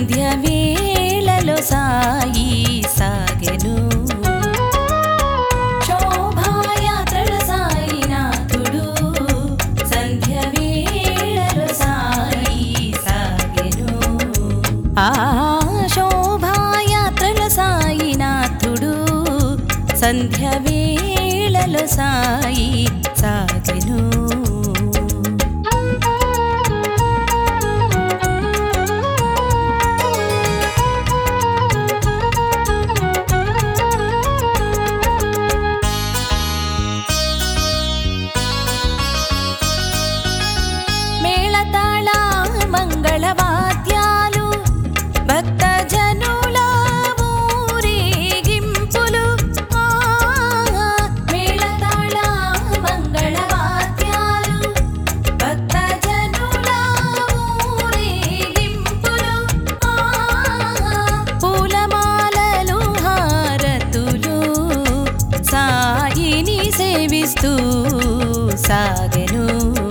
సంధ్య వేళలో సాయి సాగెను శోభాయాత్రల సాయినాథుడు సంధ్య వేళలో సాయి సాగెను ఆ శోభాయాత్రల సాయినాథుడు సంధ్య వేళలో సాయి సాగెను మేళతాళ మంగళవాద్యాలు భక్తజనుల ఊరేగింపులు మేళతాళ మంగళవాద్యాలు భక్తజనుల ఊరేగింపులు పూలమాలలు హారతులు సాయిని సేవిస్తూ సాగెను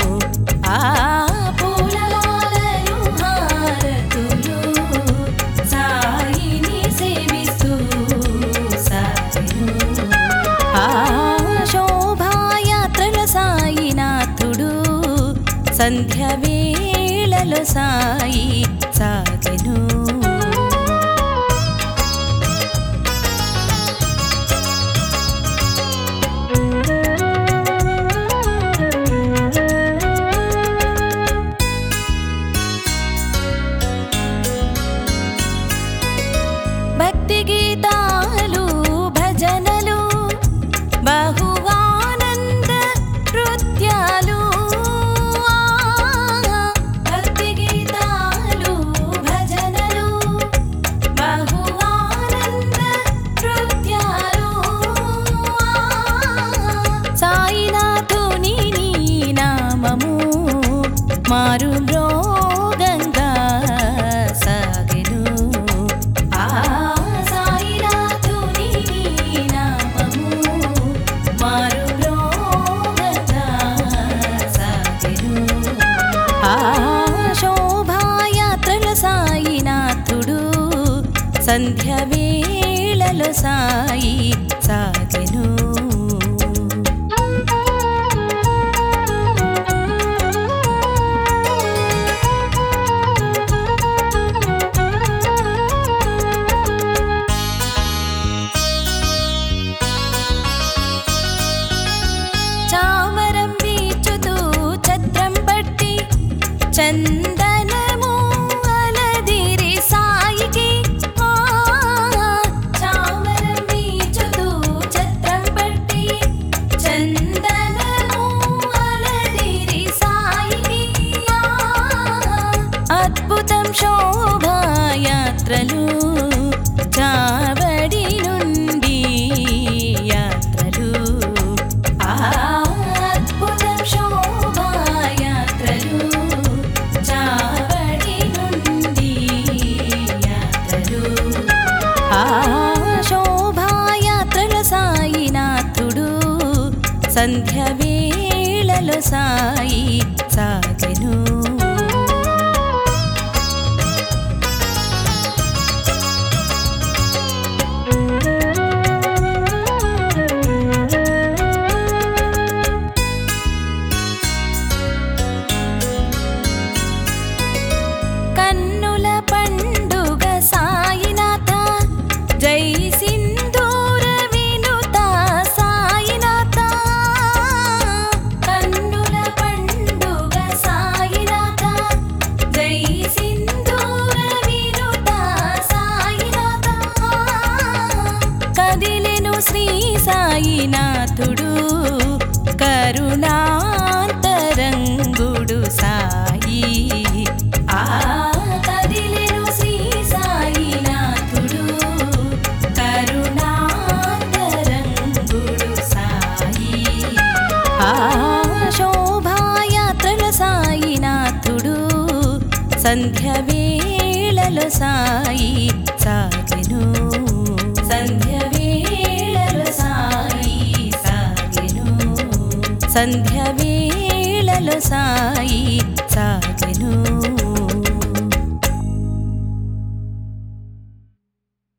పూలమాలలు హారతులు సాయిని సేవిస్తూ సాగెను శోభాయాత్రల సాయినాథుడు సంధ్య వేళలో సాయి సాగెను భక్తి గీతాలు భజనలు బహు ఆనంద నృత్యాలు భక్తి గీతాలు భజనలు బహు ఆనంద నృత్యాలు సాయినాథుని నీ నామము మారు మృగంగా సాగెను సాయినాథుని నీ నామము మారు మృగంగా సాగెను శోభాయాత్రల సాయినాథుడు సంధ్య వేళలో సాయి సాగెను చామరం వీచుతూ ఛత్రం పట్టి చందనము అలదిరి సాయికి చామరం వీచుతూ ఛత్రం పట్టి చందనము అలదిరి సాయికి అద్భుతం శోభాయాత్రలు చావడి నుండి యాత్రలు అద్భుతం శోభాయాత్రలు చావడి నుండి యాత్రలు శోభాయాత్రల సాయినాథుడు సంధ్య వేళలో సాయి సాగెను కన్నుల పండుగ సాయినాథ జై సింధూర వినుత సాయినాథ కన్నుల పండుగ సాయినాథ జై సింధూర వినుత సాయినాథ కదిలెను శ్రీ సాయినాథుడు కరుణాంతరంగుడు సాయి కదిలెను శ్రీ సాయినాథుడు కరుణాంతరంగుడు సాయి శోభాయాత్రల సాయినాథుడు సంధ్య వేళలో సాయి సాగెను సంధ్య వేళలో సాయి సాగెను సంధ్య వేళలో సాయి